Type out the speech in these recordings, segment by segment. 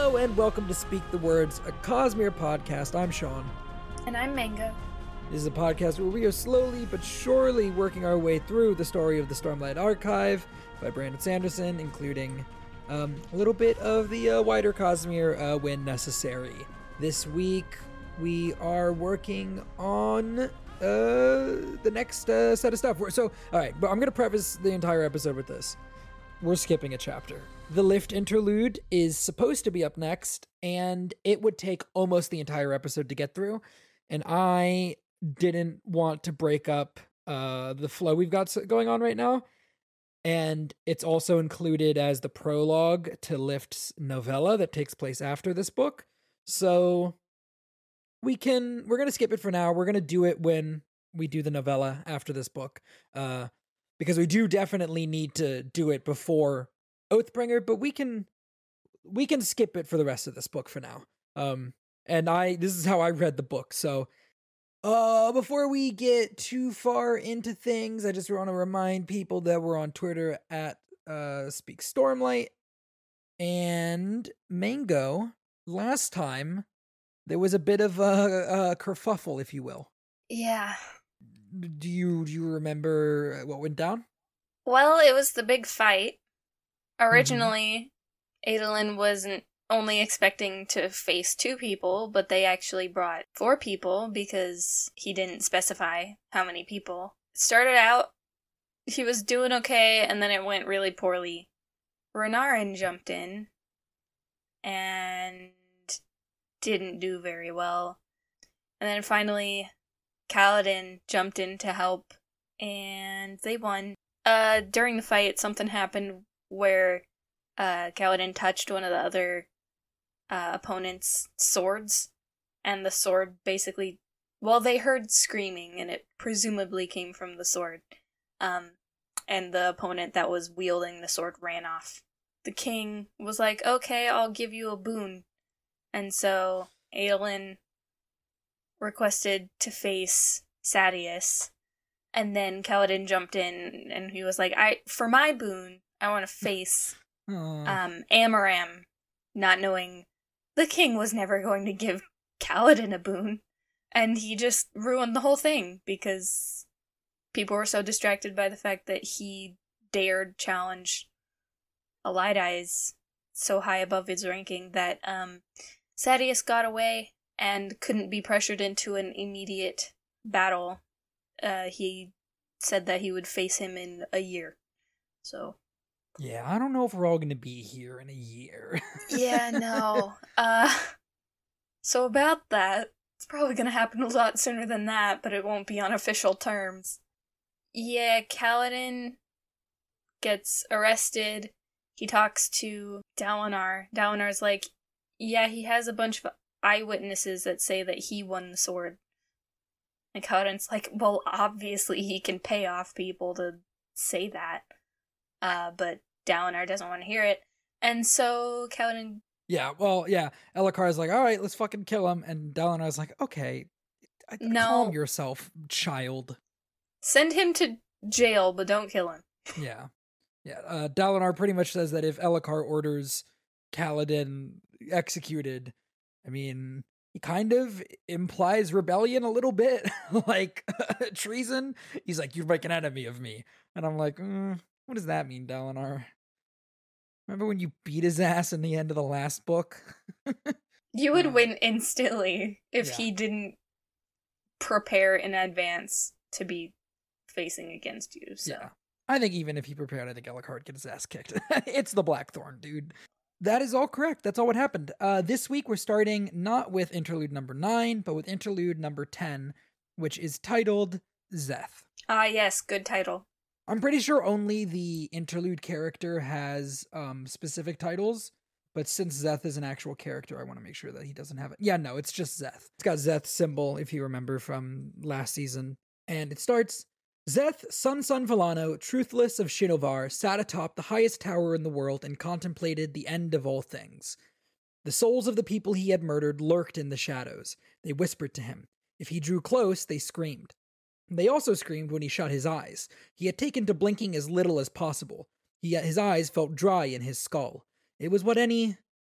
Hello and welcome to Speak the Words, a Cosmere podcast. I'm Sean. And I'm Mango. This is a podcast where we are slowly but surely working our way through the story of the Stormlight Archive by Brandon Sanderson, including a little bit of the wider Cosmere when necessary. This week we are working on the next set of stuff. So, alright, but I'm going to preface the entire episode with this. We're skipping a chapter. The Lift interlude is supposed to be up next, and it would take almost the entire episode to get through. And I didn't want to break up the flow we've got going on right now. And it's also included as the prologue to Lift's novella that takes place after this book. So we're going to skip it for now. We're going to do it when we do the novella after this book. Because we do definitely need to do it before Oathbringer, but we can skip it for the rest of this book for now. And this is how I read the book. So, before we get too far into things, I just want to remind people that we're on Twitter at Speak Stormlight. And Mango, last time there was a bit of a kerfuffle, if you will. Yeah. Do you remember what went down? Well, it was the big fight. Originally, Adolin wasn't only expecting to face 2 people, but they actually brought 4 people because he didn't specify how many people. Started out, he was doing okay, and then it went really poorly. Renarin jumped in and didn't do very well. And then finally, Kaladin jumped in to help, and they won. During the fight, something happened where Kaladin touched one of the other opponent's swords, and the sword basically... Well, they heard screaming, and it presumably came from the sword. And the opponent that was wielding the sword ran off. The king was like, okay, I'll give you a boon. And so Adolin requested to face Sadeas, and then Kaladin jumped in, and he was like, for my boon, I want to face Amaram, not knowing the king was never going to give Kaladin a boon, and he just ruined the whole thing, because people were so distracted by the fact that he dared challenge Elidice so high above his ranking that Sadeas got away and couldn't be pressured into an immediate battle. He said that he would face him in a year. So. Yeah, I don't know if we're all going to be here in a year. Yeah, no. So about that, it's probably going to happen a lot sooner than that, but it won't be on official terms. Yeah, Kaladin gets arrested. He talks to Dalinar. Dalinar's like, yeah, he has a bunch of eyewitnesses that say that he won the sword. And Kaladin's like, well, obviously he can pay off people to say that. But Dalinar doesn't want to hear it. And so Kaladin... Yeah, well, yeah. Elhokar's like, all right, let's fucking kill him. And Dalinar's like, okay, no. Calm yourself, child. Send him to jail, but don't kill him. Yeah. Yeah, Dalinar pretty much says that if Elhokar orders Kaladin executed, I mean, he kind of implies rebellion a little bit, like treason. He's like, you make an enemy of me. And I'm like, what does that mean, Dalinar? Remember when you beat his ass in the end of the last book? You would win instantly if he didn't prepare in advance to be facing against you. So. Yeah. I think even if he prepared, I think Elhokar would get his ass kicked. It's the Blackthorn, dude. That is all correct. That's all what happened. This week we're starting not with interlude number 9, but with interlude number 10, which is titled Szeth. Yes, good title. I'm pretty sure only the interlude character has specific titles, but since Szeth is an actual character, I want to make sure that he doesn't have it. Yeah, no, it's just Szeth. It's got Szeth's symbol, if you remember from last season. And it starts... Szeth, son Villano, truthless of Shinovar, sat atop the highest tower in the world and contemplated the end of all things. The souls of the people he had murdered lurked in the shadows. They whispered to him. If he drew close, they screamed. They also screamed when he shut his eyes. He had taken to blinking as little as possible. His eyes felt dry in his skull. It was what any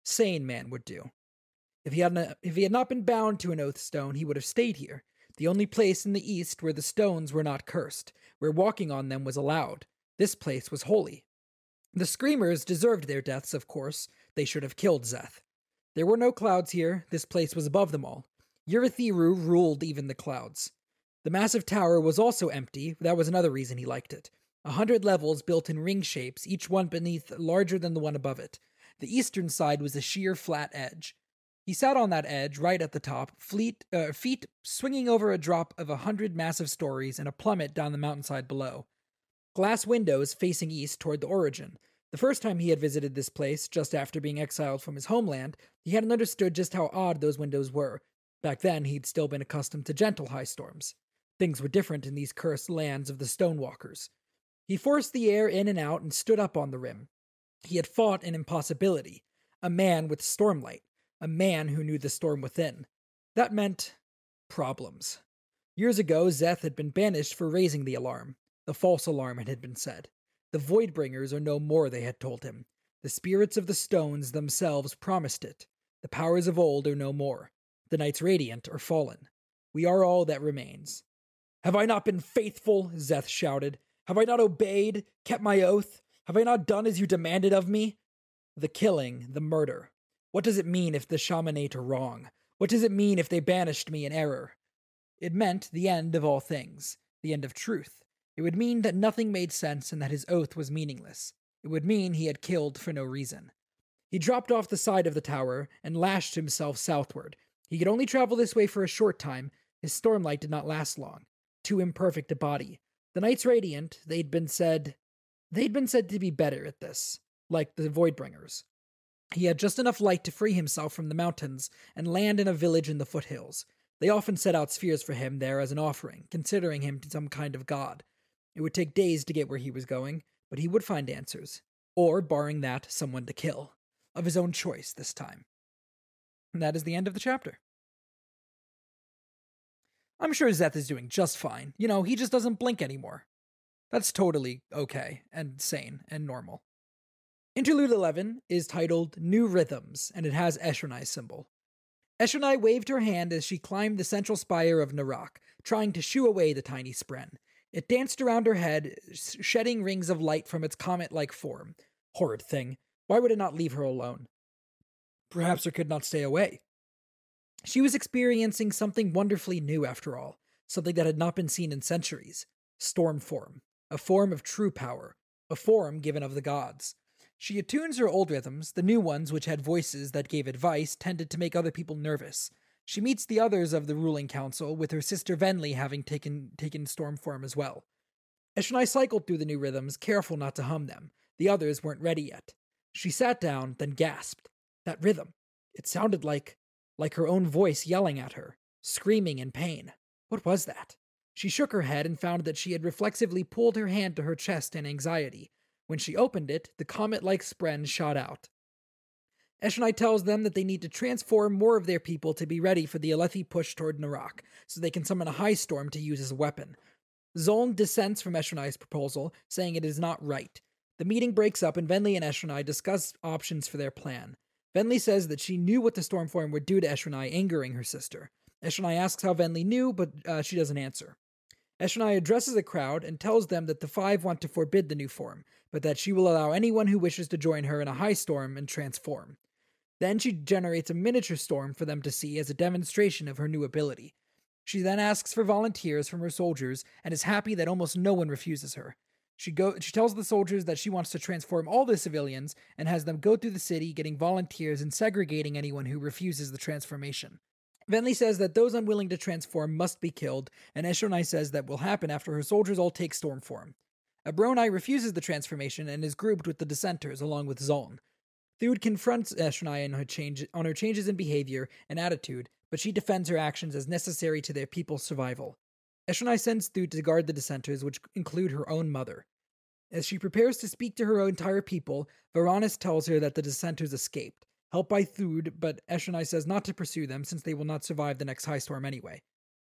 Sane man would do. If he had not been bound to an oath stone, he would have stayed here, the only place in the east where the stones were not cursed, where walking on them was allowed. This place was holy. The Screamers deserved their deaths, of course. They should have killed Szeth. There were no clouds here. This place was above them all. Urithiru ruled even the clouds. The massive tower was also empty. That was another reason he liked it. 100 levels built in ring shapes, each one beneath larger than the one above it. The eastern side was a sheer flat edge. He sat on that edge, right at the top, feet swinging over a drop of 100 massive stories and a plummet down the mountainside below. Glass windows facing east toward the origin. The first time he had visited this place, just after being exiled from his homeland, he hadn't understood just how odd those windows were. Back then, he'd still been accustomed to gentle high storms. Things were different in these cursed lands of the Stonewalkers. He forced the air in and out and stood up on the rim. He had fought an impossibility. A man with stormlight. A man who knew the storm within. That meant problems. Years ago, Szeth had been banished for raising the alarm. The false alarm, it had been said. The Voidbringers are no more, they had told him. The spirits of the stones themselves promised it. The powers of old are no more. The Knights Radiant are fallen. We are all that remains. Have I not been faithful? Szeth shouted. Have I not obeyed, kept my oath? Have I not done as you demanded of me? The killing, the murder. What does it mean if the Shamanate are wrong? What does it mean if they banished me in error? It meant the end of all things, the end of truth. It would mean that nothing made sense and that his oath was meaningless. It would mean he had killed for no reason. He dropped off the side of the tower and lashed himself southward. He could only travel this way for a short time. His stormlight did not last long. Too imperfect a body. The Knights Radiant, they'd been said to be better at this, like the Voidbringers. He had just enough light to free himself from the mountains and land in a village in the foothills. They often set out spheres for him there as an offering, considering him some kind of god. It would take days to get where he was going, but he would find answers. Or, barring that, someone to kill. Of his own choice this time. And that is the end of the chapter. I'm sure Szeth is doing just fine. You know, he just doesn't blink anymore. That's totally okay, and sane, and normal. Interlude 11 is titled New Rhythms, and it has Eshonai's symbol. Eshonai waved her hand as she climbed the central spire of Narak, trying to shoo away the tiny spren. It danced around her head, shedding rings of light from its comet-like form. Horrid thing. Why would it not leave her alone? Perhaps it could not stay away. She was experiencing something wonderfully new after all, something that had not been seen in centuries. Storm form. A form of true power. A form given of the gods. She attunes her old rhythms. The new ones, which had voices that gave advice, tended to make other people nervous. She meets the others of the ruling council, with her sister Venli having taken storm form as well. Eshonai cycled through the new rhythms, careful not to hum them. The others weren't ready yet. She sat down, then gasped. That rhythm. It sounded like her own voice yelling at her, screaming in pain. What was that? She shook her head and found that she had reflexively pulled her hand to her chest in anxiety. When she opened it, the comet-like spren shot out. Eshonai tells them that they need to transform more of their people to be ready for the Alethi push toward Narak, so they can summon a high storm to use as a weapon. Zoln dissents from Eshonai's proposal, saying it is not right. The meeting breaks up and Venli and Eshonai discuss options for their plan. Venli says that she knew what the storm form would do to Eshonai, angering her sister. Eshonai asks how Venli knew, but she doesn't answer. Eshonai addresses the crowd and tells them that the five want to forbid the new form, but that she will allow anyone who wishes to join her in a high storm and transform. Then she generates a miniature storm for them to see as a demonstration of her new ability. She then asks for volunteers from her soldiers and is happy that almost no one refuses her. She tells the soldiers that she wants to transform all the civilians and has them go through the city getting volunteers and segregating anyone who refuses the transformation. Venli says that those unwilling to transform must be killed, and Eshonai says that will happen after her soldiers all take storm form. Abronai refuses the transformation and is grouped with the dissenters along with Zoln. Thude confronts Eshonai on her changes in behavior and attitude, but she defends her actions as necessary to their people's survival. Eshonai sends Thude to guard the dissenters, which include her own mother. As she prepares to speak to her entire people, Varanus tells her that the dissenters escaped, helped by Thude, but Eshonai says not to pursue them since they will not survive the next high storm anyway.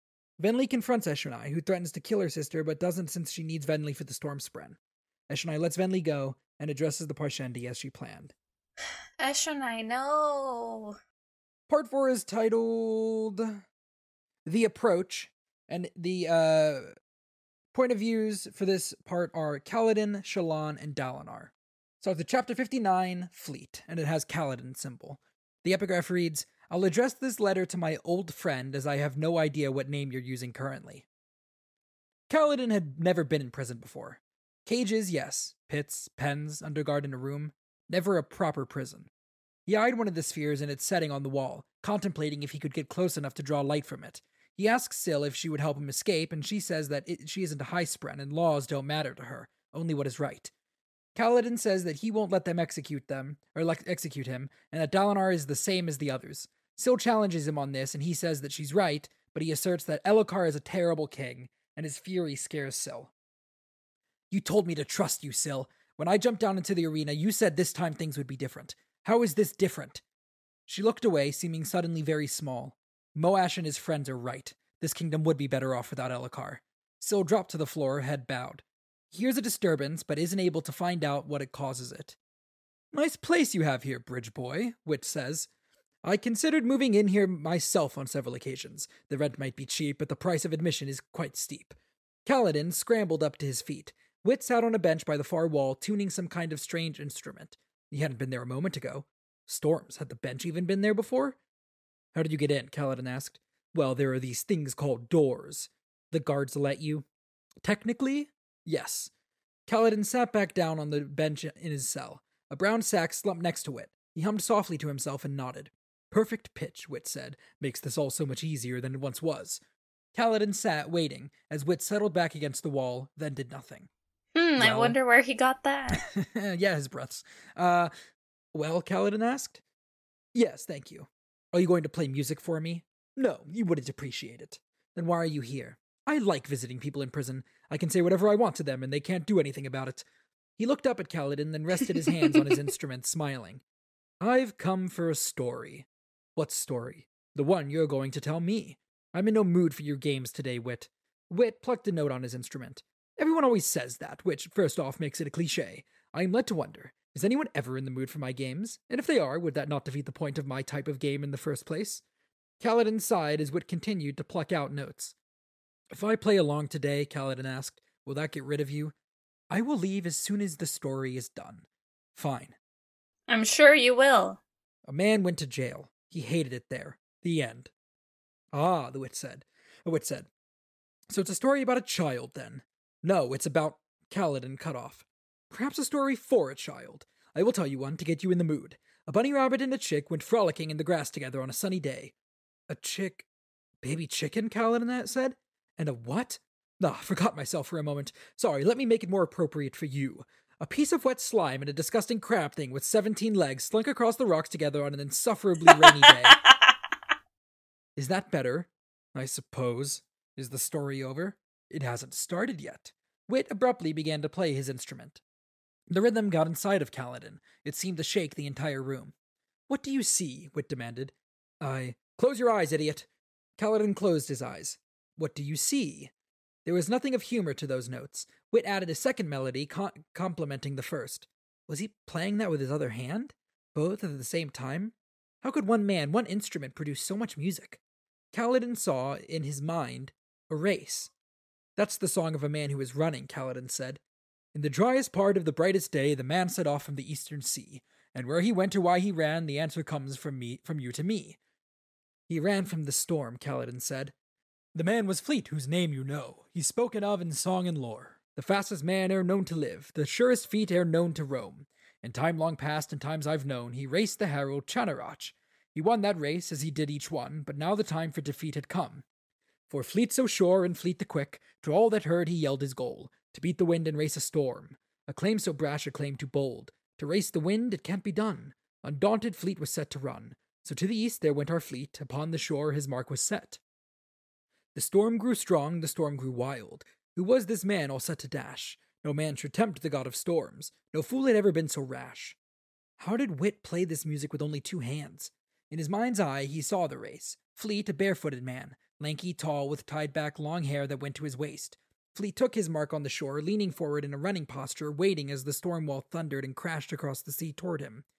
Venli confronts Eshonai, who threatens to kill her sister but doesn't since she needs Venli for the storm spren. Eshonai lets Venli go and addresses the Parshendi as she planned. Eshonai, no. Part 4 is titled The Approach, and the point of views for this part are Kaladin, Shallan, and Dalinar. So it's chapter 59, Fleet, and it has Kaladin symbol. The epigraph reads, I'll address this letter to my old friend as I have no idea what name you're using currently. Kaladin had never been in prison before. Cages, yes. Pits, pens, underguard in a room. Never a proper prison. He eyed one of the spheres in its setting on the wall, contemplating if he could get close enough to draw light from it. He asks Syl if she would help him escape, and she says that she isn't a high spren and laws don't matter to her, only what is right. Kaladin says that he won't let them execute him, and that Dalinar is the same as the others. Syl challenges him on this, and he says that she's right, but he asserts that Elhokar is a terrible king, and his fury scares Syl. You told me to trust you, Syl. When I jumped down into the arena, you said this time things would be different. How is this different? She looked away, seeming suddenly very small. Moash and his friends are right. This kingdom would be better off without Elhokar. Syl dropped to the floor, head bowed. He hears a disturbance, but isn't able to find out what it causes it. Nice place you have here, bridge boy, Wit says. I considered moving in here myself on several occasions. The rent might be cheap, but the price of admission is quite steep. Kaladin scrambled up to his feet. Wit sat on a bench by the far wall, tuning some kind of strange instrument. He hadn't been there a moment ago. Storms, had the bench even been there before? How did you get in? Kaladin asked. Well, there are these things called doors. The guards let you? Technically, yes. Kaladin sat back down on the bench in his cell. A brown sack slumped next to Wit. He hummed softly to himself and nodded. Perfect pitch, Wit said. Makes this all so much easier than it once was. Kaladin sat, waiting, as Wit settled back against the wall, then did nothing. Well, I wonder where he got that. Yeah, his breaths. Well, Kaladin asked. Yes, thank you. Are you going to play music for me? No, you wouldn't appreciate it. Then why are you here? I like visiting people in prison. I can say whatever I want to them, and they can't do anything about it. He looked up at Kaladin, then rested his hands on his instrument, smiling. I've come for a story. What story? The one you're going to tell me. I'm in no mood for your games today, Wit. Wit plucked a note on his instrument. Everyone always says that, which, first off, makes it a cliché. I am led to wonder, is anyone ever in the mood for my games? And if they are, would that not defeat the point of my type of game in the first place? Kaladin sighed as Wit continued to pluck out notes. If I play along today, Kaladin asked, will that get rid of you? I will leave as soon as the story is done. Fine. I'm sure you will. A man went to jail. He hated it there. The end. Ah, the Wit said. So it's a story about a child, then. No, it's about... Kaladin cut off. Perhaps a story for a child. I will tell you one to get you in the mood. A bunny rabbit and a chick went frolicking in the grass together on a sunny day. A chick... Baby chicken, Kaladin said? And a what? Forgot myself for a moment. Sorry, let me make it more appropriate for you. A piece of wet slime and a disgusting crab thing with 17 legs slunk across the rocks together on an insufferably rainy day. Is that better? I suppose. Is the story over? It hasn't started yet. Wit abruptly began to play his instrument. The rhythm got inside of Kaladin. It seemed to shake the entire room. What do you see? Wit demanded. Close your eyes, idiot. Kaladin closed his eyes. What do you see? There was nothing of humor to those notes. Wit added a second melody, complementing the first. Was he playing that with his other hand? Both at the same time? How could one man, one instrument, produce so much music? Kaladin saw, in his mind, a race. That's the song of a man who is running, Kaladin said. In the driest part of the brightest day, the man set off from the eastern sea, and where he went or why he ran, the answer comes from you to me. He ran from the storm, Kaladin said. The man was Fleet, whose name you know. He's spoken of in song and lore. The fastest man e'er known to live, the surest feet e'er known to roam. In time long past and times I've known, he raced the herald Chanarach. He won that race, as he did each one, but now the time for defeat had come. For Fleet so sure and Fleet the quick, to all that heard he yelled his goal, to beat the wind and race a storm. A claim so brash, a claim too bold. To race the wind, it can't be done. Undaunted Fleet was set to run. So to the east there went our Fleet, upon the shore his mark was set. The storm grew strong, the storm grew wild. Who was this man all set to dash? No man should tempt the god of storms. No fool had ever been so rash. How did Wit play this music with only 2 hands? In his mind's eye, he saw the race. Fleet, a barefooted man, lanky, tall, with tied-back long hair that went to his waist. Fleet took his mark on the shore, leaning forward in a running posture, waiting as the storm wall thundered and crashed across the sea toward him.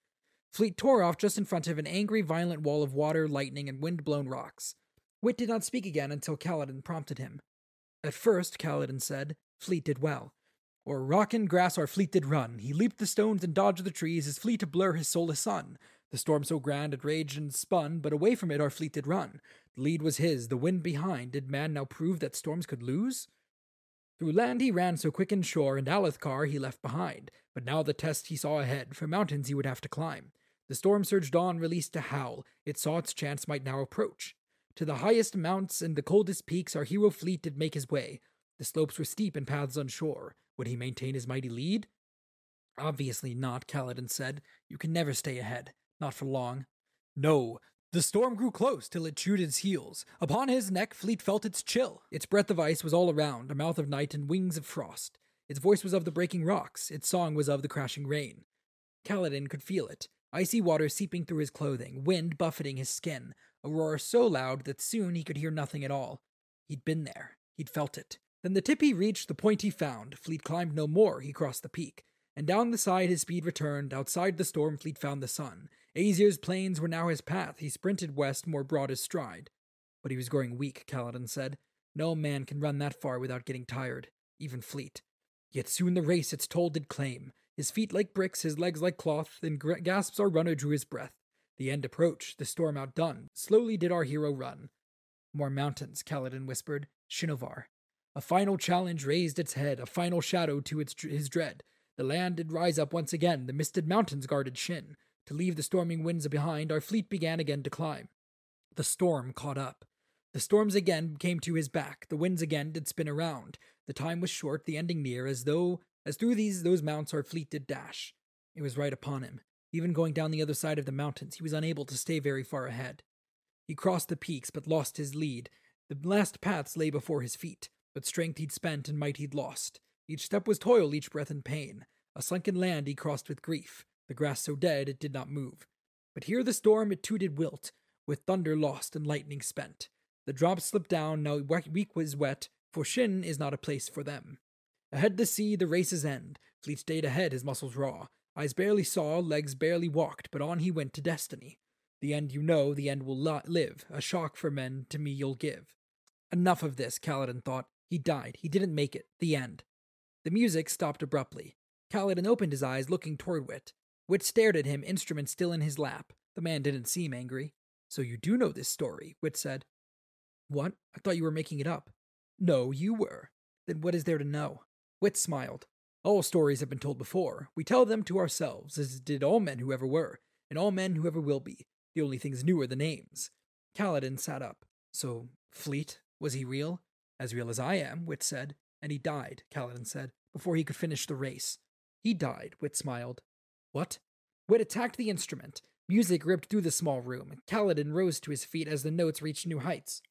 Fleet tore off just in front of an angry, violent wall of water, lightning, and wind-blown rocks. Wit did not speak again until Kaladin prompted him. At first, Kaladin said, Fleet did well. O'er rock and grass our fleet did run. He leaped the stones and dodged the trees, his fleet to blur his soulless sun. The storm so grand it raged and spun, but away from it our fleet did run. The lead was his, the wind behind. Did man now prove that storms could lose? Through land he ran so quick and sure, and Alethkar he left behind. But now the test he saw ahead, for mountains he would have to climb. The storm surged on, released to howl. It saw its chance might now approach. To the highest mounts and the coldest peaks our hero fleet did make his way. The slopes were steep and paths unsure. Would he maintain his mighty lead? Obviously not, Kaladin said. You can never stay ahead. Not for long. No. The storm grew close till it chewed his heels. Upon his neck fleet felt its chill. Its breath of ice was all around, a mouth of night and wings of frost. Its voice was of the breaking rocks. Its song was of the crashing rain. Kaladin could feel it. Icy water seeping through his clothing, wind buffeting his skin, a roar so loud that soon he could hear nothing at all. He'd been there. He'd felt it. Then the tip he reached, the point he found. Fleet climbed no more, he crossed the peak. And down the side his speed returned. Outside the storm Fleet found the sun. Aesir's plains were now his path. He sprinted west, more broad his stride. But he was growing weak, Kaladin said. No man can run that far without getting tired, even Fleet. Yet soon the race its toll did claim. His feet like bricks, his legs like cloth, in gasps our runner drew his breath. The end approached, the storm outdone. Slowly did our hero run. More mountains, Kaladin whispered. Shinovar. A final challenge raised its head, a final shadow to his dread. The land did rise up once again, the misted mountains guarded Shin. To leave the storming winds behind, our fleet began again to climb. The storm caught up. The storms again came to his back, the winds again did spin around. The time was short, the ending near, as through those mounts our fleet did dash. It was right upon him. Even going down the other side of the mountains, he was unable to stay very far ahead. He crossed the peaks, but lost his lead. The last paths lay before his feet, but strength he'd spent and might he'd lost. Each step was toil, each breath in pain. A sunken land he crossed with grief, the grass so dead it did not move. But here the storm it too did wilt, with thunder lost and lightning spent. The drops slipped down, now weak was wet, for Shin is not a place for them. Ahead the sea, the race's end. Fleet stayed ahead, his muscles raw. Eyes barely saw, legs barely walked, but on he went to destiny. The end you know, the end will live. A shock for men to me you'll give. Enough of this, Kaladin thought. He died. He didn't make it. The end. The music stopped abruptly. Kaladin opened his eyes, looking toward Wit. Wit stared at him, instrument still in his lap. The man didn't seem angry. So you do know this story, Wit said. What? I thought you were making it up. No, you were. Then what is there to know? Wit smiled. All stories have been told before. We tell them to ourselves, as did all men who ever were, and all men who ever will be. The only things new are the names. Kaladin sat up. So, Fleet, was he real? As real as I am, Wit said. And he died, Kaladin said, before he could finish the race. He died, Wit smiled. What? Wit attacked the instrument. Music ripped through the small room. Kaladin rose to his feet as the notes reached new heights.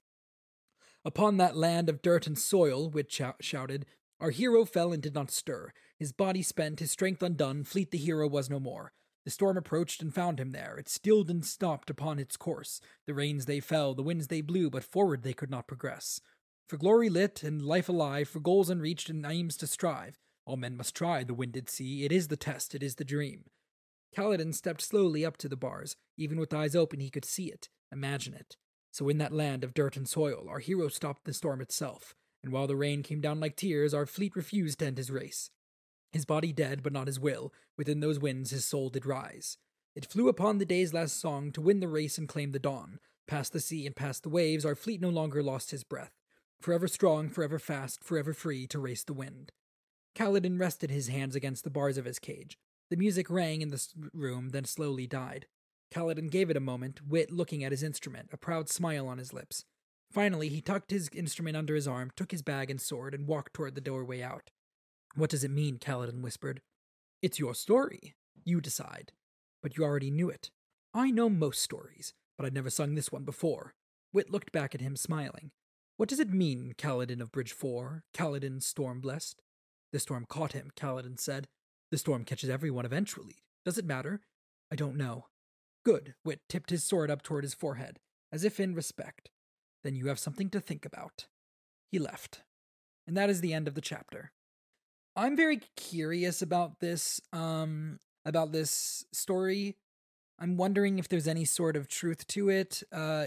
Upon that land of dirt and soil, Wit shouted, our hero fell and did not stir. His body spent, his strength undone, Fleet the hero was no more. The storm approached and found him there. It stilled and stopped upon its course. The rains they fell, the winds they blew, but forward they could not progress. For glory lit and life alive, for goals unreached and aims to strive, all men must try, the wind did see. It is the test, it is the dream. Kaladin stepped slowly up to the bars. Even with eyes open he could see it, imagine it. So in that land of dirt and soil, our hero stopped the storm itself. And while the rain came down like tears, our fleet refused to end his race. His body dead, but not his will. Within those winds his soul did rise. It flew upon the day's last song to win the race and claim the dawn. Past the sea and past the waves, our fleet no longer lost his breath. Forever strong, forever fast, forever free to race the wind. Kaladin rested his hands against the bars of his cage. The music rang in the room, then slowly died. Kaladin gave it a moment, Wit looking at his instrument, a proud smile on his lips. Finally, he tucked his instrument under his arm, took his bag and sword, and walked toward the doorway out. What does it mean? Kaladin whispered. It's your story. You decide. But you already knew it. I know most stories, but I'd never sung this one before. Wit looked back at him, smiling. What does it mean, Kaladin of Bridge 4, Kaladin storm-blessed? The storm caught him, Kaladin said. The storm catches everyone eventually. Does it matter? I don't know. Good. Wit tipped his sword up toward his forehead, as if in respect. Then you have something to think about. He left. And that is the end of the chapter. I'm very curious about this story. I'm wondering if there's any sort of truth to it.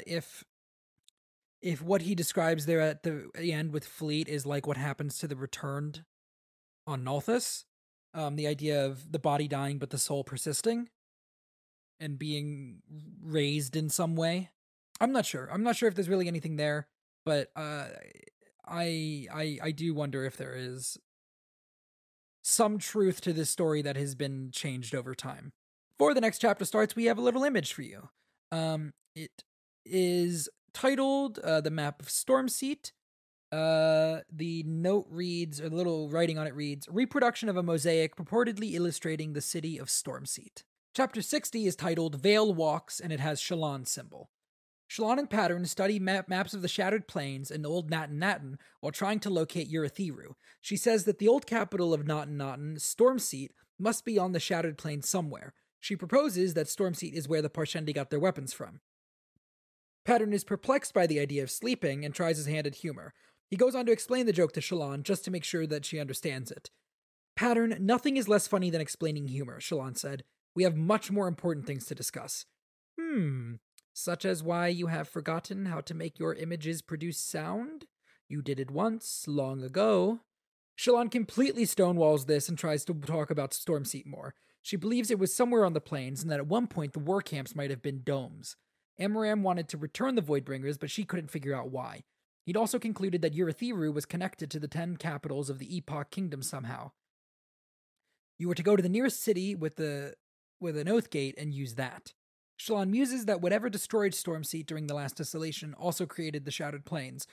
If what he describes there at the end with Fleet is like what happens to the Returned on Nalthis, the idea of the body dying but the soul persisting and being raised in some way. I'm not sure. I'm not sure if there's really anything there, but I do wonder if there is some truth to this story that has been changed over time. Before the next chapter starts, we have a little image for you. It is titled The Map of Stormseat. The note reads, or the little writing on it reads, reproduction of a mosaic purportedly illustrating the city of Stormseat. Chapter 60 is titled Vale Walks, and it has Shallan's symbol. Shallan and Pattern study maps of the Shattered Plains and Old Natin Natin while trying to locate Urithiru. She says that the old capital of Natin Natin, Stormseat, must be on the Shattered Plains somewhere. She proposes that Stormseat is where the Parshendi got their weapons from. Pattern is perplexed by the idea of sleeping and tries his hand at humor. He goes on to explain the joke to Shallan just to make sure that she understands it. Pattern, nothing is less funny than explaining humor, Shallan said. We have much more important things to discuss. Such as why you have forgotten how to make your images produce sound? You did it once, long ago. Shallan completely stonewalls this and tries to talk about Stormseat more. She believes it was somewhere on the plains and that at one point the war camps might have been domes. Amaram wanted to return the Voidbringers, but she couldn't figure out why. He'd also concluded that Urithiru was connected to the 10 capitals of the Epoch Kingdom somehow. You were to go to the nearest city with an Oath Gate and use that. Shallan muses that whatever destroyed Stormseat during the last desolation also created the Shattered Plains.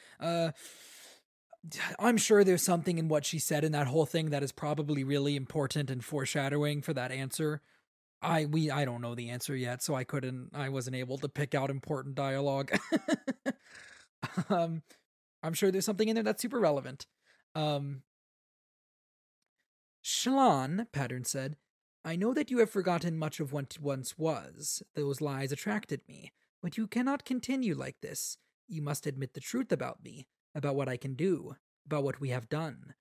I'm sure there's something in what she said in that whole thing that is probably really important and foreshadowing for that answer. I don't know the answer yet, so I wasn't able to pick out important dialogue. I'm sure there's something in there that's super relevant. Shallan, Pattern said, I know that you have forgotten much of what once was. Those lies attracted me. But you cannot continue like this. You must admit the truth about me, about what I can do, about what we have done.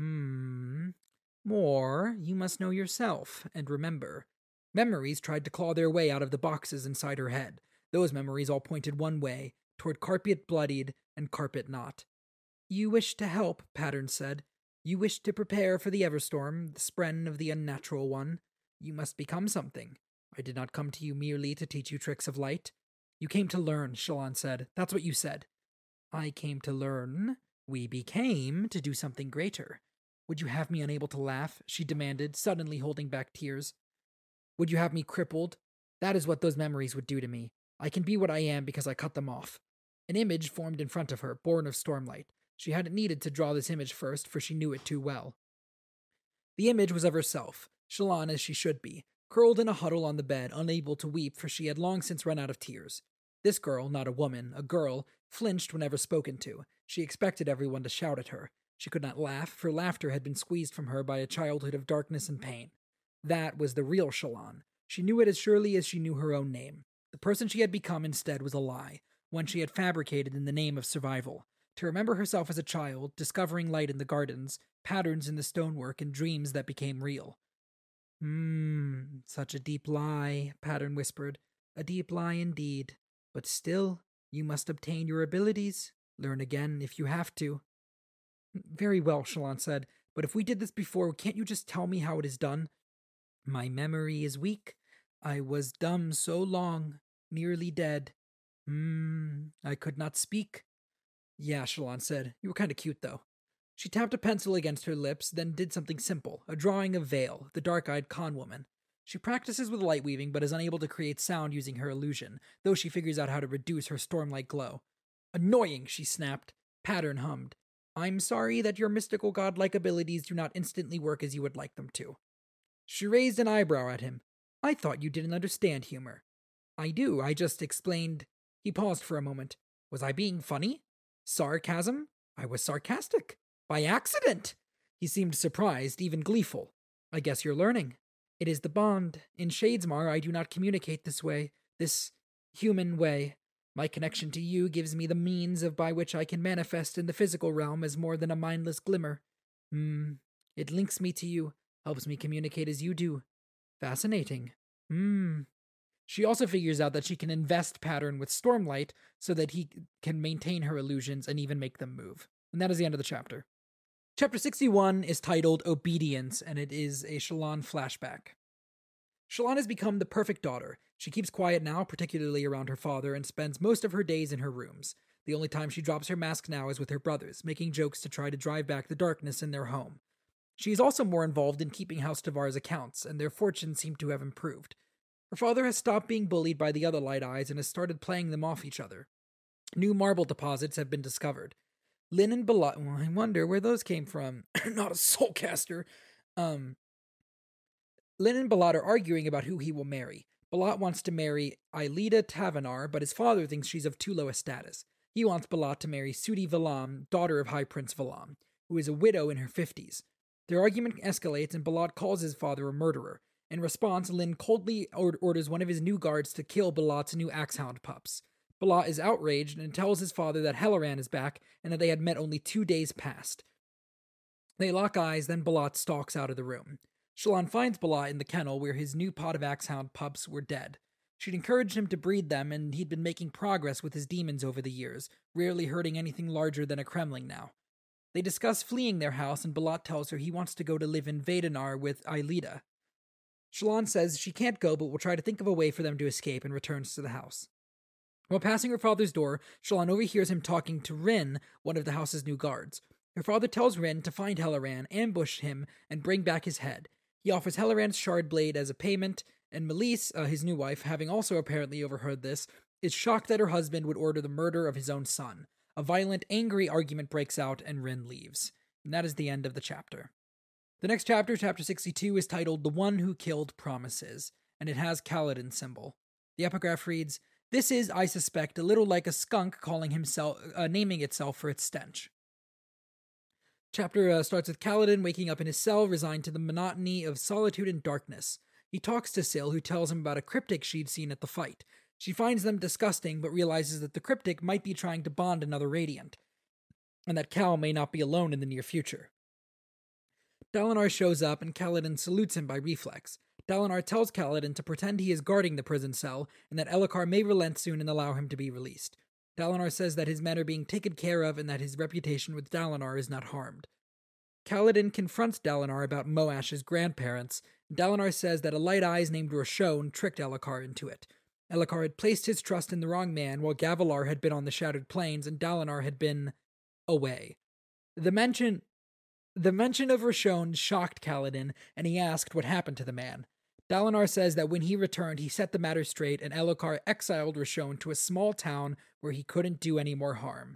More, you must know yourself, and remember. Memories tried to claw their way out of the boxes inside her head. Those memories all pointed one way, toward Carpet Bloodied and Carpet Not. You wish to help, Pattern said. You wish to prepare for the Everstorm, the spren of the unnatural one. You must become something. I did not come to you merely to teach you tricks of light. You came to learn, Shallan said. That's what you said. I came to learn. We became to do something greater. Would you have me unable to laugh? She demanded, suddenly holding back tears. Would you have me crippled? That is what those memories would do to me. I can be what I am because I cut them off. An image formed in front of her, born of Stormlight. She hadn't needed to draw this image first, for she knew it too well. The image was of herself, Shallan as she should be, curled in a huddle on the bed, unable to weep, for she had long since run out of tears. This girl, not a woman, a girl, flinched whenever spoken to. She expected everyone to shout at her. She could not laugh, for laughter had been squeezed from her by a childhood of darkness and pain. That was the real Shallan. She knew it as surely as she knew her own name. The person she had become instead was a lie, one she had fabricated in the name of survival. To remember herself as a child, discovering light in the gardens, patterns in the stonework, and dreams that became real. Such a deep lie, Pattern whispered. A deep lie indeed. But still, you must obtain your abilities. Learn again if you have to. Very well, Shallan said, but if we did this before, can't you just tell me how it is done? My memory is weak. I was dumb so long, nearly dead. I could not speak. Yeah, Shallan said. You were kind of cute, though. She tapped a pencil against her lips, then did something simple, a drawing of Vale, the dark-eyed con woman. She practices with light weaving, but is unable to create sound using her illusion, though she figures out how to reduce her stormlight glow. Annoying, she snapped. Pattern hummed. I'm sorry that your mystical godlike abilities do not instantly work as you would like them to. She raised an eyebrow at him. I thought you didn't understand humor. I do, I just explained. He paused for a moment. Was I being funny? Sarcasm? I was sarcastic. By accident! He seemed surprised, even gleeful. I guess you're learning. It is the bond. In Shadesmar, I do not communicate this way, this human way. My connection to you gives me the means by which I can manifest in the physical realm as more than a mindless glimmer. It links me to you, helps me communicate as you do. Fascinating. She also figures out that she can invest Pattern with Stormlight so that he can maintain her illusions and even make them move. And that is the end of the chapter. Chapter 61 is titled Obedience, and it is a Shallan flashback. Shallan has become the perfect daughter. She keeps quiet now, particularly around her father, and spends most of her days in her rooms. The only time she drops her mask now is with her brothers, making jokes to try to drive back the darkness in their home. She is also more involved in keeping House Tavar's accounts, and their fortunes seem to have improved. Her father has stopped being bullied by the other Light Eyes and has started playing them off each other. New marble deposits have been discovered. Lyn and Balat— well, I wonder where those came from. Not a soulcaster. Lyn and Balat are arguing about who he will marry. Balat wants to marry Aelida Tavenar, but his father thinks she's of too low a status. He wants Balat to marry Sudi Valam, daughter of High Prince Valam, who is a widow in her 50s. Their argument escalates and Balat calls his father a murderer. In response, Lyn coldly orders one of his new guards to kill Balat's new Axehound pups. Balat is outraged and tells his father that Helleran is back and that they had met only 2 days past. They lock eyes, then Balat stalks out of the room. Shallan finds Balat in the kennel where his new pot of Axehound pups were dead. She'd encouraged him to breed them, and he'd been making progress with his demons over the years, rarely hurting anything larger than a Kremling now. They discuss fleeing their house, and Balat tells her he wants to go to live in Vedenar with Aelida. Shallan says she can't go, but will try to think of a way for them to escape, and returns to the house. While passing her father's door, Shallan overhears him talking to Rin, one of the house's new guards. Her father tells Rin to find Helleran, ambush him, and bring back his head. He offers Helleran's shard blade as a payment, and Melise, his new wife, having also apparently overheard this, is shocked that her husband would order the murder of his own son. A violent, angry argument breaks out, and Rin leaves. And that is the end of the chapter. The next chapter, chapter 62, is titled The One Who Killed Promises, and it has Kaladin's symbol. The epigraph reads, "This is, I suspect, a little like a skunk calling himself, naming itself for its stench." Chapter starts with Kaladin waking up in his cell, resigned to the monotony of solitude and darkness. He talks to Syl, who tells him about a cryptic she'd seen at the fight. She finds them disgusting, but realizes that the cryptic might be trying to bond another Radiant, and that Cal may not be alone in the near future. Dalinar shows up, and Kaladin salutes him by reflex. Dalinar tells Kaladin to pretend he is guarding the prison cell, and that Elhokar may relent soon and allow him to be released. Dalinar says that his men are being taken care of and that his reputation with Dalinar is not harmed. Kaladin confronts Dalinar about Moash's grandparents. Dalinar says that a Light Eyes named Roshone tricked Elhokar into it. Elhokar had placed his trust in the wrong man, while Gavilar had been on the Shattered Plains and Dalinar had been away. The mention of Roshone shocked Kaladin, and he asked what happened to the man. Dalinar says that when he returned, he set the matter straight, and Elhokar exiled Roshone to a small town where he couldn't do any more harm.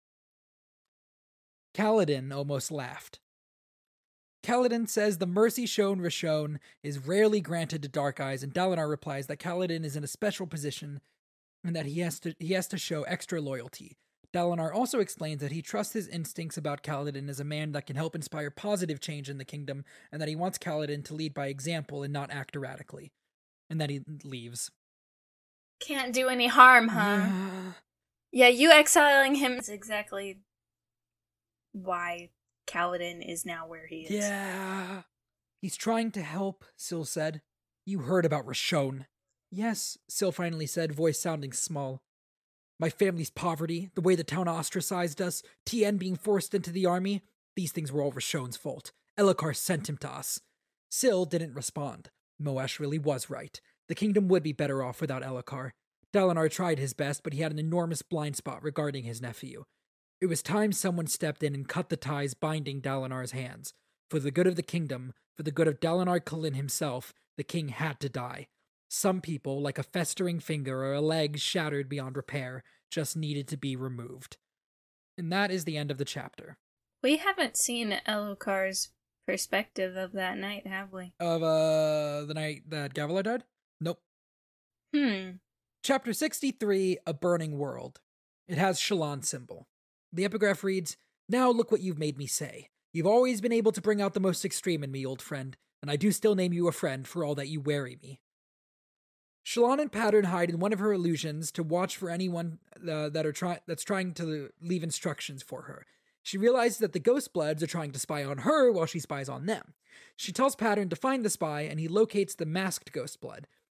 Kaladin almost laughed. Kaladin says the mercy shown Roshone is rarely granted to Dark Eyes, and Dalinar replies that Kaladin is in a special position and that he has to show extra loyalty. Dalinar also explains that he trusts his instincts about Kaladin as a man that can help inspire positive change in the kingdom, and that he wants Kaladin to lead by example and not act erratically. And then he leaves. Can't do any harm, huh? Yeah, you exiling him is exactly why Kaladin is now where he is. Yeah. He's trying to help, Syl said. You heard about Roshone. Yes, Syl finally said, voice sounding small. My family's poverty, the way the town ostracized us, Tien being forced into the army, these things were all Roshone's fault. Elhokar sent him to us. Syl didn't respond. Moash really was right. The kingdom would be better off without Elhokar. Dalinar tried his best, but he had an enormous blind spot regarding his nephew. It was time someone stepped in and cut the ties binding Dalinar's hands. For the good of the kingdom, for the good of Dalinar Kholin himself, the king had to die. Some people, like a festering finger or a leg shattered beyond repair, just needed to be removed. And that is the end of the chapter. We haven't seen Elhokar's perspective of that night, have we? Of, the night that Gavilar died? Nope. Chapter 63, A Burning World. It has Shallan's symbol. The epigraph reads, Now look what you've made me say. You've always been able to bring out the most extreme in me, old friend, and I do still name you a friend for all that you weary me. Shallan and Pattern hide in one of her illusions to watch for anyone that's trying to leave instructions for her. She realizes that the Ghostbloods are trying to spy on her while she spies on them. She tells Pattern to find the spy, and he locates the masked Ghostblood.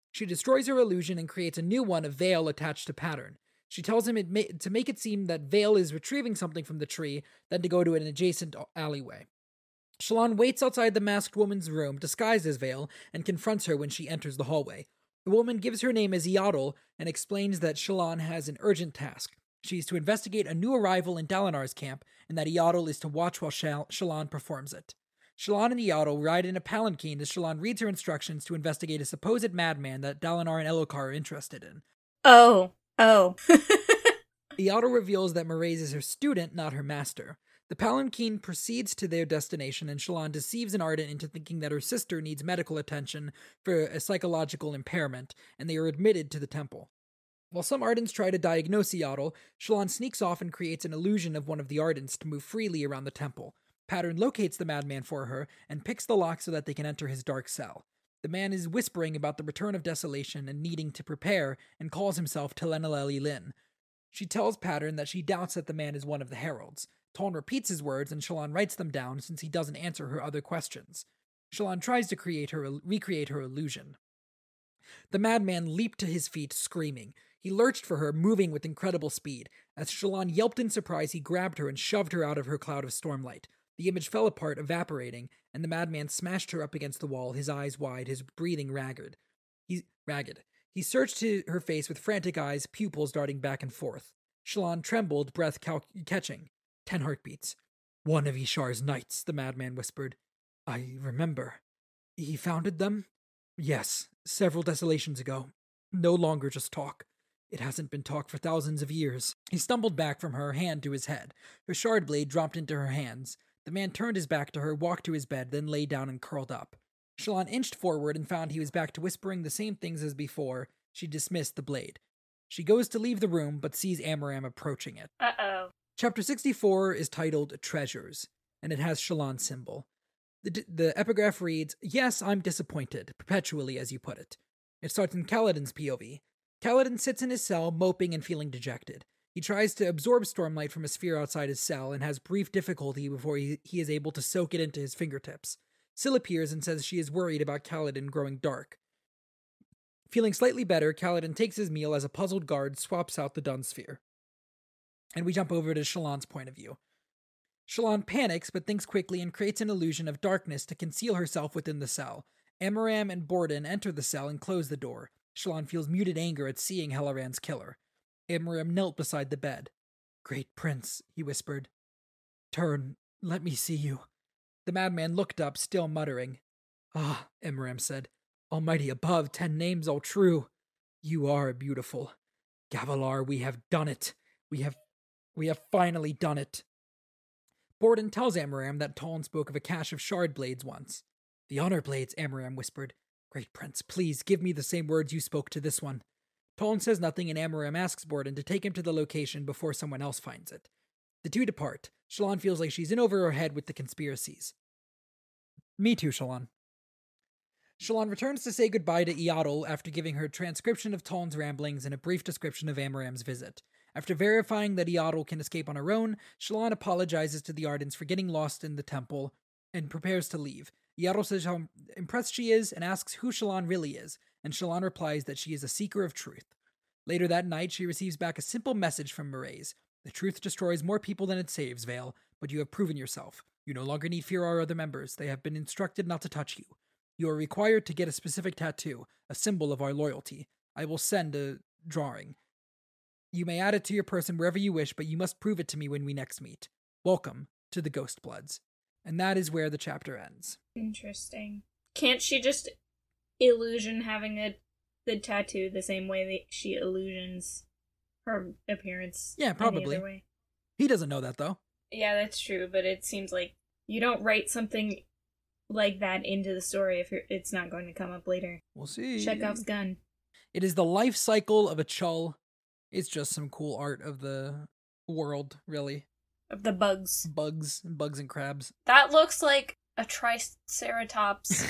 She destroys her illusion and creates a new one of Vale attached to Pattern. She tells him to make it seem that Vale is retrieving something from the tree, then to go to an adjacent alleyway. Shallan waits outside the masked woman's room, disguised as Vale, and confronts her when she enters the hallway. The woman gives her name as Iadel and explains that Shallan has an urgent task. She is to investigate a new arrival in Dalinar's camp, and that Iadel is to watch while Shallan performs it. Shallan and Iadel ride in a palanquin as Shallan reads her instructions to investigate a supposed madman that Dalinar and Elhokar are interested in. Oh. Iadel reveals that Mraize is her student, not her master. The palanquin proceeds to their destination, and Shallan deceives an Ardent into thinking that her sister needs medical attention for a psychological impairment, and they are admitted to the temple. While some Ardents try to diagnose Iadel, Shallan sneaks off and creates an illusion of one of the Ardents to move freely around the temple. Pattern locates the madman for her and picks the lock so that they can enter his dark cell. The man is whispering about the return of desolation and needing to prepare, and calls himself Teleneleli Lin. She tells Pattern that she doubts that the man is one of the heralds. Toln repeats his words, and Shallan writes them down since he doesn't answer her other questions. Shallan tries to recreate her illusion. The madman leaped to his feet, screaming. He lurched for her, moving with incredible speed. As Shallan yelped in surprise, he grabbed her and shoved her out of her cloud of stormlight. The image fell apart, evaporating, and the madman smashed her up against the wall, his eyes wide, his breathing ragged. He searched her face with frantic eyes, pupils darting back and forth. Shallan trembled, breath catching. 10 heartbeats. "One of Ishar's knights," the madman whispered. "I remember. He founded them? Yes, several desolations ago. No longer just talk. It hasn't been talk for thousands of years." He stumbled back from her, hand to his head. Her shard blade dropped into her hands. The man turned his back to her, walked to his bed, then lay down and curled up. Shallan inched forward and found he was back to whispering the same things as before. She dismissed the blade. She goes to leave the room, but sees Amaram approaching it. Uh-oh. Chapter 64 is titled Treasures, and it has Shallan's symbol. The epigraph reads, "Yes, I'm disappointed, perpetually, as you put it." It starts in Kaladin's POV. Kaladin sits in his cell, moping and feeling dejected. He tries to absorb stormlight from a sphere outside his cell and has brief difficulty before he is able to soak it into his fingertips. Syl appears and says she is worried about Kaladin growing dark. Feeling slightly better, Kaladin takes his meal as a puzzled guard swaps out the Dun sphere. And we jump over to Shallan's point of view. Shallan panics but thinks quickly and creates an illusion of darkness to conceal herself within the cell. Amaram and Borden enter the cell and close the door. Shallan feels muted anger at seeing Helleran's killer. Amaram knelt beside the bed. "Great Prince," he whispered. "Turn, let me see you." The madman looked up, still muttering. "Ah," Amaram said. "Almighty above, 10 names all true. You are beautiful. Gavilar, we have done it. We have finally done it." Borden tells Amaram that Toln spoke of a cache of shard blades once. "The honor blades," Amaram whispered. "Great Prince, please give me the same words you spoke to this one." Toln says nothing, and Amaram asks Borden to take him to the location before someone else finds it. The two depart. Shallan feels like she's in over her head with the conspiracies. "Me too, Shallan." Shallan returns to say goodbye to Iadel after giving her a transcription of Toln's ramblings and a brief description of Amaram's visit. After verifying that Iadel can escape on her own, Shallan apologizes to the Ardents for getting lost in the temple and prepares to leave. Iadel says how impressed she is and asks who Shallan really is, and Shallan replies that she is a seeker of truth. Later that night, she receives back a simple message from Mraize. "The truth destroys more people than it saves, Vale, but you have proven yourself. You no longer need fear our other members. They have been instructed not to touch you. You are required to get a specific tattoo, a symbol of our loyalty. I will send a drawing. You may add it to your person wherever you wish, but you must prove it to me when we next meet. Welcome to the Ghost Bloods." And that is where the chapter ends. Interesting. Can't she just illusion having the tattoo the same way that she illusions her appearance? Yeah, probably. Any other way? He doesn't know that, though. Yeah, that's true, but it seems like you don't write something like that into the story if it's not going to come up later. We'll see. Chekhov's gun. It is the life cycle of a Chull. It's just some cool art of the world, really. Of the bugs. Bugs and crabs. That looks like a Triceratops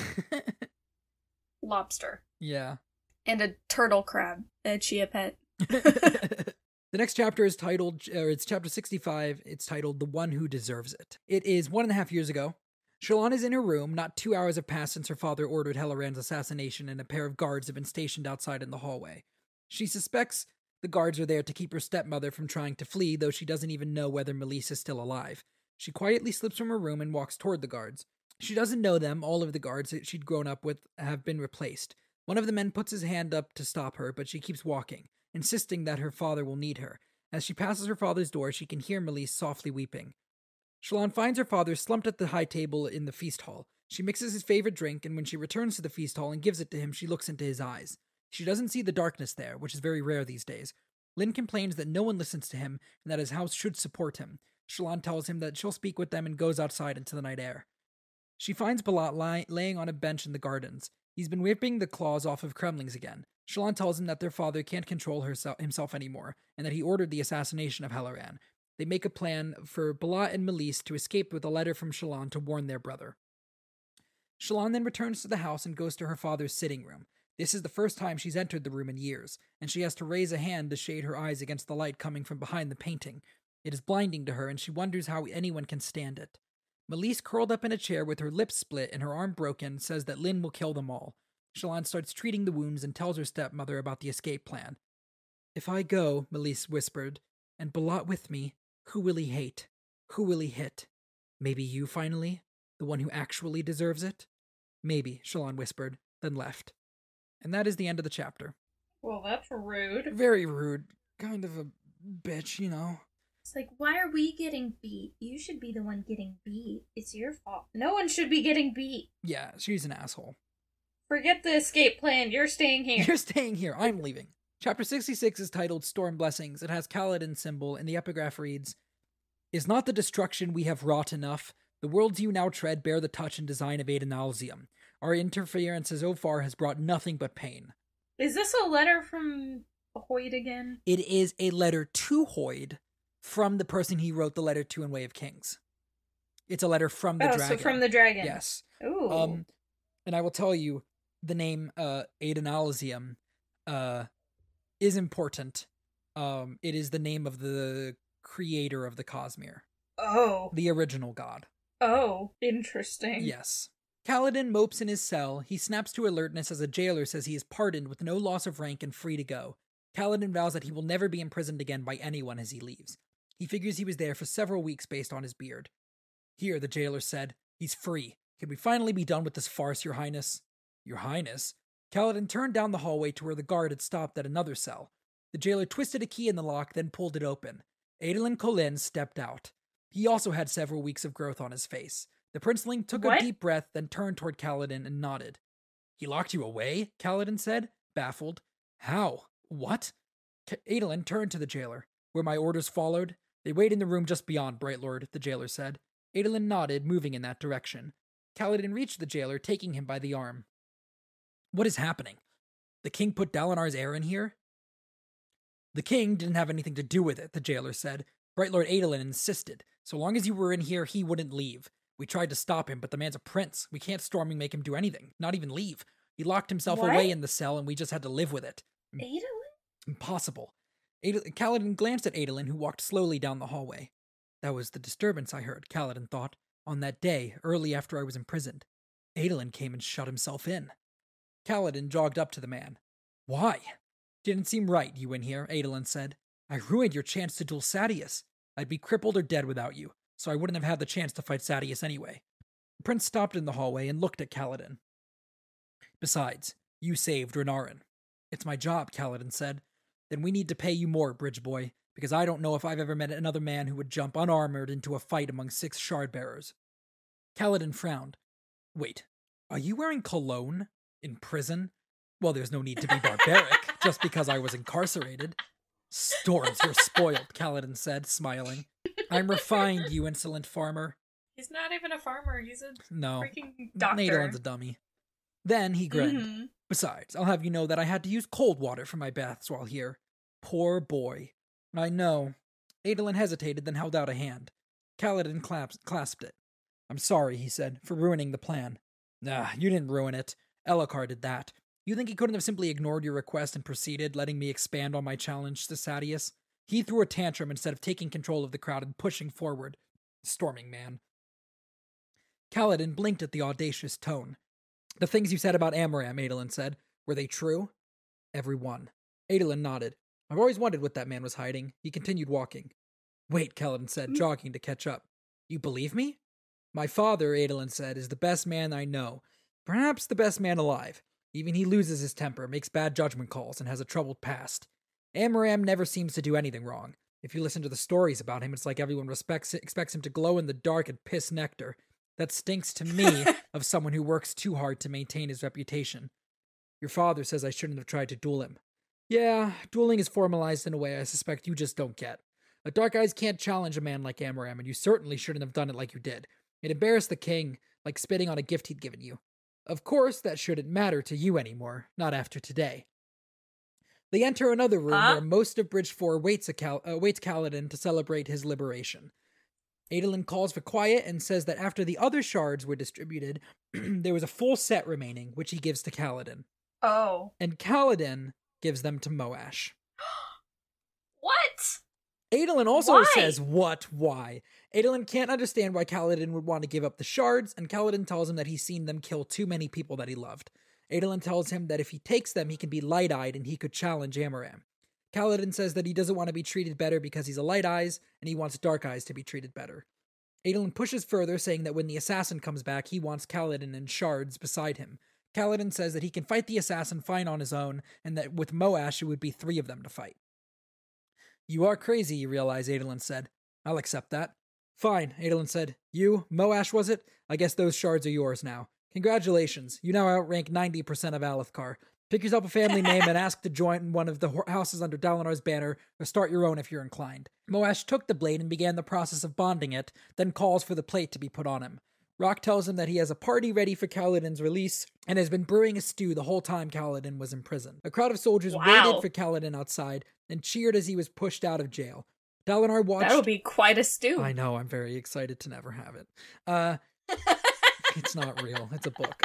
lobster. Yeah. And a turtle crab. A chia pet. The next chapter is titled, it's chapter 65. It's titled The One Who Deserves It. It is 1.5 years ago. Shallan is in her room. Not 2 hours have passed since her father ordered Helleran's assassination, and a pair of guards have been stationed outside in the hallway. She suspects the guards are there to keep her stepmother from trying to flee, though she doesn't even know whether Melise is still alive. She quietly slips from her room and walks toward the guards. She doesn't know them. All of the guards that she'd grown up with have been replaced. One of the men puts his hand up to stop her, but she keeps walking, insisting that her father will need her. As she passes her father's door, she can hear Melise softly weeping. Shallan finds her father slumped at the high table in the feast hall. She mixes his favorite drink, and when she returns to the feast hall and gives it to him, she looks into his eyes. She doesn't see the darkness there, which is very rare these days. Lyn complains that no one listens to him, and that his house should support him. Shallan tells him that she'll speak with them and goes outside into the night air. She finds Balat laying on a bench in the gardens. He's been whipping the claws off of Kremlings again. Shallan tells him that their father can't control himself anymore, and that he ordered the assassination of Helleran. They make a plan for Balat and Melise to escape with a letter from Shallan to warn their brother. Shallan then returns to the house and goes to her father's sitting room. This is the first time she's entered the room in years, and she has to raise a hand to shade her eyes against the light coming from behind the painting. It is blinding to her, and she wonders how anyone can stand it. Melise, curled up in a chair with her lips split and her arm broken, says that Lyn will kill them all. Shallan starts treating the wounds and tells her stepmother about the escape plan. "If I go," Melise whispered, "and Balat with me, who will he hate? Who will he hit? Maybe you, finally? The one who actually deserves it?" "Maybe," Shallan whispered, then left. And that is the end of the chapter. Well, that's rude. Very rude. Kind of a bitch, you know. It's like, why are we getting beat? You should be the one getting beat. It's your fault. No one should be getting beat. Yeah, she's an asshole. Forget the escape plan. You're staying here. You're staying here. I'm leaving. Chapter 66 is titled Storm Blessings. It has Kaladin's symbol, and the epigraph reads, "Is not the destruction we have wrought enough? The worlds you now tread bear the touch and design of Adonalsium. Our interference so far has brought nothing but pain." Is this a letter from Hoid again? It is a letter to Hoid from the person he wrote the letter to in Way of Kings. It's a letter from the dragon. So from the dragon. Yes. Ooh. And I will tell you, the name Adonalsium is important. It is the name of the creator of the Cosmere. Oh. The original god. Oh, interesting. Yes. Kaladin mopes in his cell. He snaps to alertness as a jailer says he is pardoned with no loss of rank and free to go. Kaladin vows that he will never be imprisoned again by anyone as he leaves. He figures he was there for several weeks based on his beard. "Here," the jailer said, "he's free. Can we finally be done with this farce, Your Highness?" "Your Highness?" Kaladin turned down the hallway to where the guard had stopped at another cell. The jailer twisted a key in the lock, then pulled it open. Adolin Kholin stepped out. He also had several weeks of growth on his face. The princeling took a deep breath, then turned toward Kaladin and nodded. "He locked you away?" Kaladin said, baffled. "How? What?" Adolin turned to the jailer. "Were my orders followed?" "They wait in the room just beyond, Bright Lord," the jailer said. Adolin nodded, moving in that direction. Kaladin reached the jailer, taking him by the arm. "What is happening? The king put Dalinar's heir in here?" "The king didn't have anything to do with it," the jailer said. "Bright Lord Adolin insisted. So long as you were in here, he wouldn't leave. We tried to stop him, but the man's a prince. We can't storm and make him do anything, not even leave. He locked himself away in the cell, and we just had to live with it." Adolin? "Impossible." Kaladin glanced at Adolin, who walked slowly down the hallway. "That was the disturbance I heard," Kaladin thought. "On that day, early after I was imprisoned. Adolin came and shut himself in." Kaladin jogged up to the man. "Why?" "Didn't seem right, you in here," Adolin said. "I ruined your chance to duel Sadeas. I'd be crippled or dead without you, so I wouldn't have had the chance to fight Sadeas anyway." The prince stopped in the hallway and looked at Kaladin. "Besides, you saved Renarin." "It's my job," Kaladin said. "Then we need to pay you more, bridge boy, because I don't know if I've ever met another man who would jump unarmored into a fight among 6 shard-bearers." Kaladin frowned. "Wait, are you wearing cologne? In prison? Well, there's no need to be barbaric, just because I was incarcerated." "Storms, you're spoiled," Kaladin said, smiling. "I'm refined, you insolent farmer." He's not even a farmer. He's a No, freaking doctor. Nadolin's a dummy. Then he grinned. Mm-hmm. "Besides, I'll have you know that I had to use cold water for my baths while here. Poor boy." "I know." Adolin hesitated, then held out a hand. Kaladin clasped it. "I'm sorry," he said, "for ruining the plan." "Nah, you didn't ruin it. Elhokar did that. You think he couldn't have simply ignored your request and proceeded, letting me expand on my challenge to Sadeas? He threw a tantrum instead of taking control of the crowd and pushing forward. Storming man." Kaladin blinked at the audacious tone. The things you said about Amaram, Adolin said, were they true? Every one. Adolin nodded. I've always wondered what that man was hiding. He continued walking. Wait, Kaladin said, jogging to catch up. You believe me? My father, Adolin said, is the best man I know. Perhaps the best man alive. Even he loses his temper, makes bad judgment calls, and has a troubled past. Amaram never seems to do anything wrong. If you listen to the stories about him, it's like everyone expects him to glow in the dark and piss nectar. That stinks to me of someone who works too hard to maintain his reputation. Your father says I shouldn't have tried to duel him. Yeah, dueling is formalized in a way I suspect you just don't get. A Dark Eyes can't challenge a man like Amaram, and you certainly shouldn't have done it like you did. It embarrassed the king, like spitting on a gift he'd given you. Of course, that shouldn't matter to you anymore, not after today. They enter another room where most of Bridge 4 waits Kaladin to celebrate his liberation. Adolin calls for quiet and says that after the other shards were distributed, there was a full set remaining, which he gives to Kaladin. Oh. And Kaladin gives them to Moash. What? Adolin also Why? says, why? Adolin can't understand why Kaladin would want to give up the shards, and Kaladin tells him that he's seen them kill too many people that he loved. Adolin tells him that if he takes them, he can be Light-Eyed and he could challenge Amaram. Kaladin says that he doesn't want to be treated better because he's a Light Eyes, and he wants Dark Eyes to be treated better. Adolin pushes further, saying that when the assassin comes back, he wants Kaladin and shards beside him. Kaladin says that he can fight the assassin fine on his own, and that with Moash it would be 3 of them to fight. You are crazy, you realize, Adolin said. I'll accept that. Fine, Adolin said. You, Moash was it? I guess those shards are yours now. Congratulations, you now outrank 90% of Alethkar. Pick yourself a family name and ask to join one of the houses under Dalinar's banner, or start your own if you're inclined. Moash took the blade and began the process of bonding it, then calls for the plate to be put on him. Rock tells him that he has a party ready for Kaladin's release, and has been brewing a stew the whole time Kaladin was in prison. A crowd of soldiers waited for Kaladin outside, and cheered as he was pushed out of jail. Dalinar watched... That'll be quite a stew. I know, I'm very excited to never have it. It's not real, it's a book.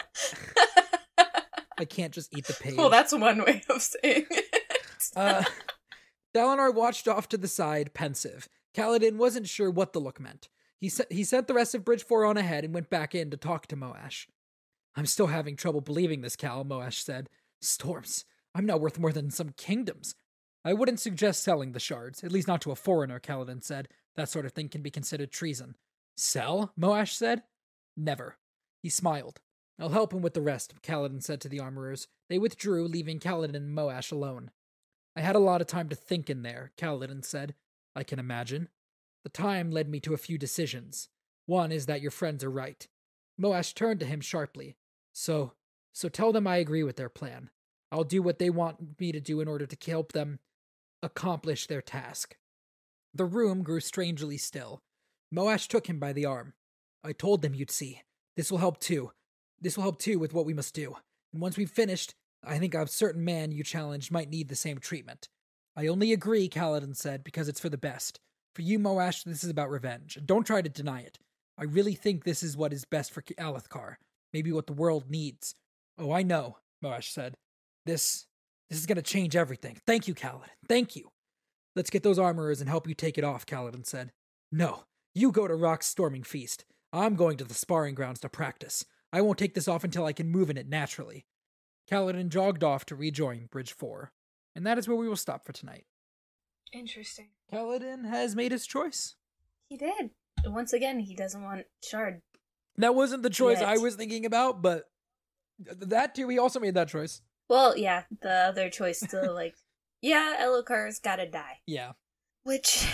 I can't just eat the page. Well, that's one way of saying it. Dalinar watched off to the side, pensive. Kaladin wasn't sure what the look meant. He sent the rest of Bridge 4 on ahead and went back in to talk to Moash. I'm still having trouble believing this, Cal, Moash said. Storms. I'm now worth more than some kingdoms. I wouldn't suggest selling the shards, at least not to a foreigner, Kaladin said. That sort of thing can be considered treason. Sell? Moash said. Never. He smiled. I'll help him with the rest, Kaladin said to the armorers. They withdrew, leaving Kaladin and Moash alone. I had a lot of time to think in there, Kaladin said. I can imagine. The time led me to a few decisions. One is that your friends are right. Moash turned to him sharply. So tell them I agree with their plan. I'll do what they want me to do in order to help them accomplish their task. The room grew strangely still. Moash took him by the arm. I told them you'd see. This will help too. This will help too with what we must do. And once we've finished, I think a certain man you challenged might need the same treatment. I only agree, Kaladin said, because it's for the best. For you, Moash, this is about revenge. And don't try to deny it. I really think this is what is best for Alethkar. Maybe what the world needs. Oh, I know, Moash said. This is going to change everything. Thank you, Kaladin. Thank you. Let's get those armorers and help you take it off, Kaladin said. No, you go to Rock's storming feast. I'm going to the sparring grounds to practice. I won't take this off until I can move in it naturally. Kaladin jogged off to rejoin Bridge 4. And that is where we will stop for tonight. Interesting. Kaladin has made his choice. He did. Once again, he doesn't want Shard. That wasn't the choice Yet. I was thinking about, but that too, he also made that choice. Well, yeah, the other choice still, Elhokar's gotta die. Yeah. Which,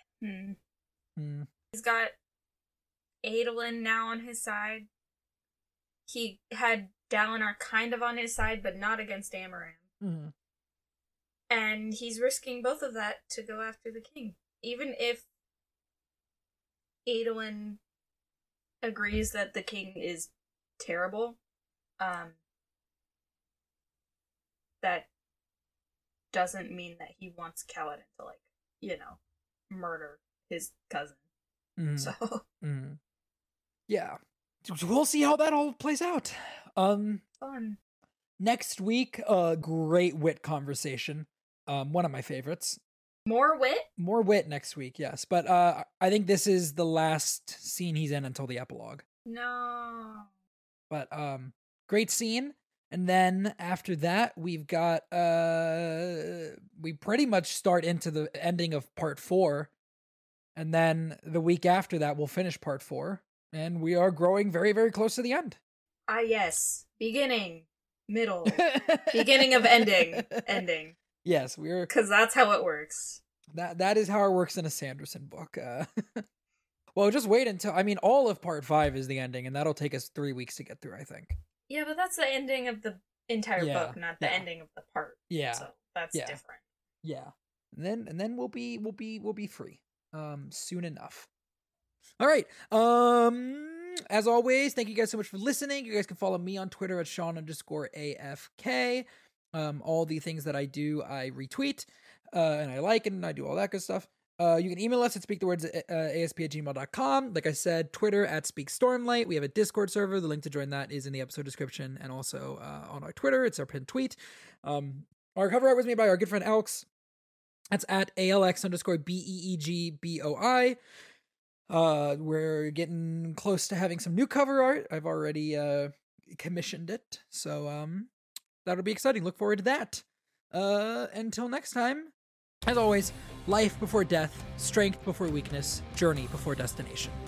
He's got Adolin now on his side. He had Dalinar kind of on his side, but not against Amaram. Mm-hmm. And he's risking both of that to go after the king. Even if Adolin agrees that the king is terrible, that doesn't mean that he wants Kaladin to, murder his cousin. Mm-hmm. So. Mm-hmm. Yeah. We'll see how that all plays out. Fun. Next week, a great wit conversation. One of my favorites. More wit? More wit next week, yes. But I think this is the last scene he's in until the epilogue. No. But great scene. And then after that, we've got we pretty much start into the ending of part 4. And then the week after that, we'll finish part 4. And we are growing very, very close to the end. Ah, yes. Beginning, middle, beginning of ending. Yes, we're... Because that's how it works. That is how it works in a Sanderson book. Well, just wait until... I mean, all of part 5 is the ending, and that'll take us 3 weeks to get through, I think. Yeah, but that's the ending of the entire book, not the ending of the part. Yeah. So that's different. Yeah. And then we'll be free. Soon enough. All right. As always, thank you guys so much for listening. You guys can follow me on Twitter at Sean_AFK. All the things that I do, I retweet, and I like, and I do all that good stuff. You can email us at speakthewords@asp@gmail.com. Like I said, Twitter at SpeakStormlight. We have a Discord server. The link to join that is in the episode description, and also on our Twitter. It's our pinned tweet. Our cover art was made by our good friend Alex. That's at ALX_BEEGBOI. We're getting close to having some new cover art. I've already commissioned it, so that'll be exciting. Look forward to that. Until next time, as always, life before death, strength before weakness, journey before destination.